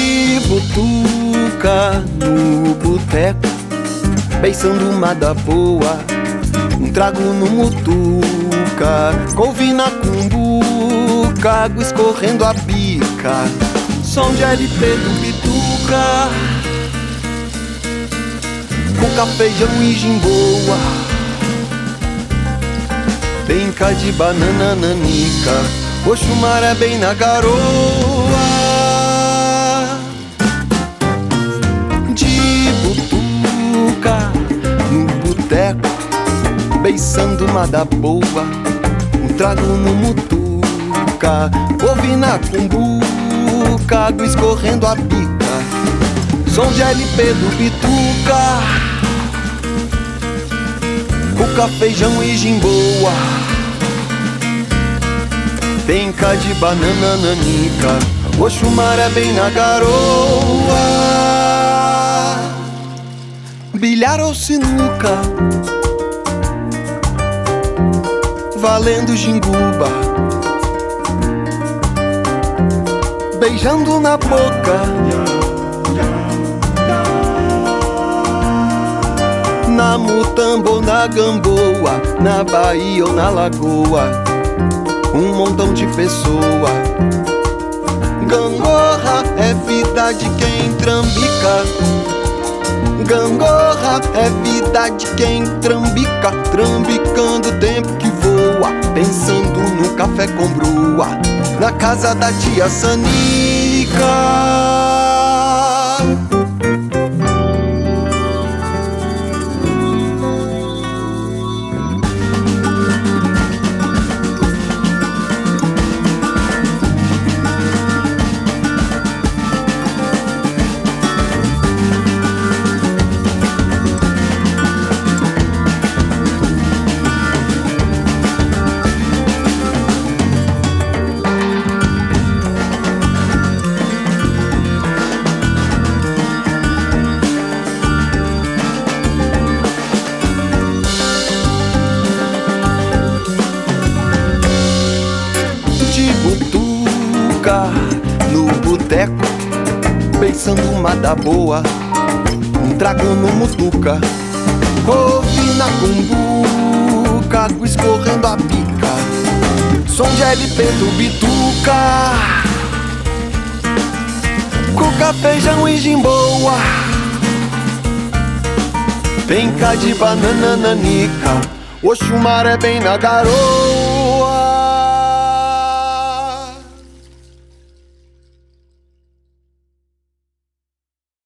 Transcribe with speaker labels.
Speaker 1: De butuca no boteco, beiçando uma da boa, um trago no mutuca, couve na cumbuca, água escorrendo a bica, som de LP do bituca, cuca, feijão e jimboa, penca de banana nanica, Oxumaré bem na garoa. De butuca no boteco, beiçando uma da boa, um trago no mutuca, couve na cumbuca, água escorrendo a bica, som de LP do bituca, cuca, feijão e jimboa, penca de banana nanica, Oxumaré bem na garoa. Bilhar ou sinuca, valendo jinguba, beijando na boca, na mutamba ou na gamboa, na baía ou na lagoa, um montão de pessoa. Gangorra é vida de quem trambica, gangorra é vida de quem trambica, trambicando o tempo que voa, pensando no café com brua, na casa da tia Sanica. No boteco, beiçando uma da boa, um trago no mutuca, couve na cumbuca, água escorrendo a bica, som de LP do bituca, cuca, feijão e jimboa, penca de banana nanica, Oxumaré bem na garoa.